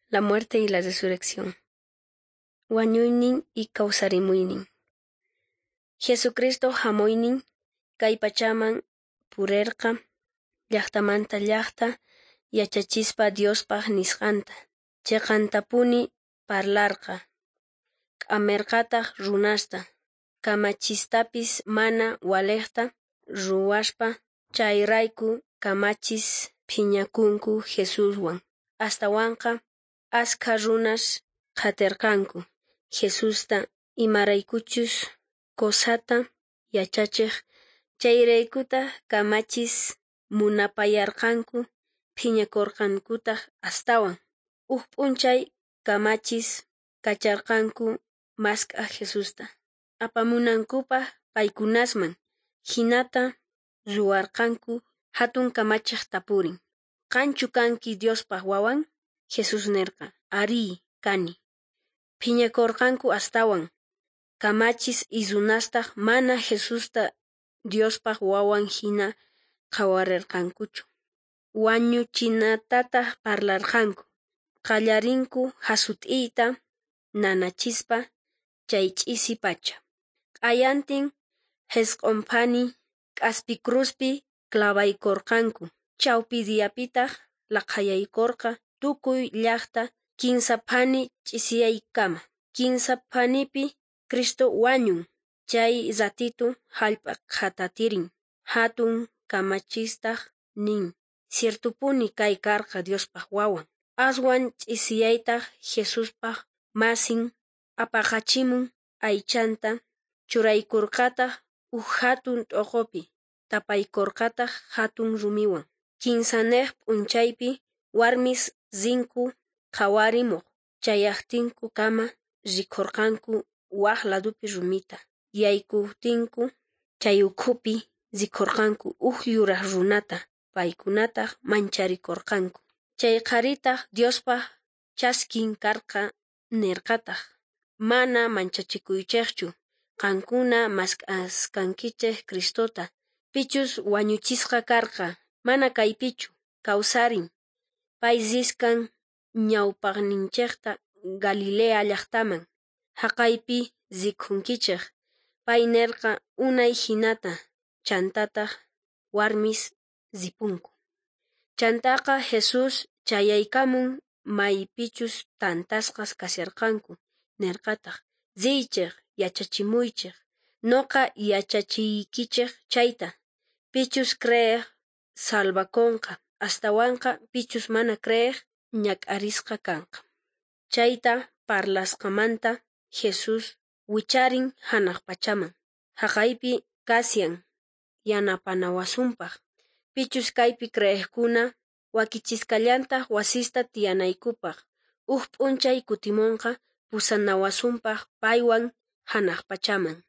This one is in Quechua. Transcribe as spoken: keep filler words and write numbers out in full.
la muerte y la resurrección. Wañuynin y kawsarimuynin. Jesucristo hamoynin kay pachaman purirqa llaqtamanta llaqta yachachispa Diospaq nisqanta. Chiqantapuni parlarqa. K'amirqataq runasta. Kamachistapis mana waliqta ruwaspa chayrayku kamachis phiñakunku Jesuswan. Astawanqa askha runas qatirqanku Jesusta imaraykuchus kosata yachachiq chayraykuta kamachis munapayarqanku phiñakurqankutaq astawan. Uq p'unchay kamachis kacharqanku mask'a Jesusta apamunankupaq paykunasman hinata ruwarqanku hatun kamachiq tapurin. Qanchu kanki Diospaq wawan? Jesus nirqa, arí, kani. Phiñakurqanku astawan. Kamachis isunastaq mana Jesusta Diospaq wawan hina qawarirqankuchu. Wañuchinatataq parlarqanku. Qallarinku hasut'iyta nanachispa chay ch'isi pacha. Q'ayantin hisq'unpani k'aspi cruzpi clavaykurqanku. Chawpi diyapitaq laqayaykurqa tukuy llaqta kinsa phani ch'isiyaykama. Kinsa phanipi Cristo wañun. Chay ratitu hallp'a khatatirin. Hatun kamachistaq nin. Ciertupuni kay karqa Diospaq wawan. Aswan ch'isiyaytaq Jesuspaq masin apaqachimun aychanta churaykurqataq uq hatun t'uqupi. Tapaykurqataq hatun rumiwan. Kinsaneq p'unchaypi warmis rinku qhawarimuq. Chayaqtinku kama rikhurqanku waq ladupi rumita. Yaykuptinku chay ukhupi rikhurqanku uq yuraq runata. Paykunataq mancharikurqanku. Chay qaritaq Diospaq chaskin karqa nirqataq. Mana manchachikuychiqchu. Qankuna mask'askankichik Cristota. Pichus wañuchisqa karqa. Mana kaypichu. Kawsarin. Pay riskan ñawpaqninchiqta Galilea llaqtaman. Haqaypi rikhunkichik. Pay nirqa unay hinata chantataq warmis ripunku. Chantaqa Jesus chayaykamun maypichus tantasqas kasirqanku nirqataq. Riychik, yachachimuychik. Nuqa yachachiykichik chayta. Pichus kriyiq salbakunqa. Astawanqa pichus mana kriyiq ñak'arisqa kanqa. Chayta parlasqamanta Jesus wicharin hanaq pachaman. Haqaypi kasyan yanapana wasunpaq. Pichus kaypi kriyiqkuna wakichisqallantaq wasista tiyanaykupaq. Uq p'unchay kutimunqa pusana wasunpaq paywan hanaq pachaman.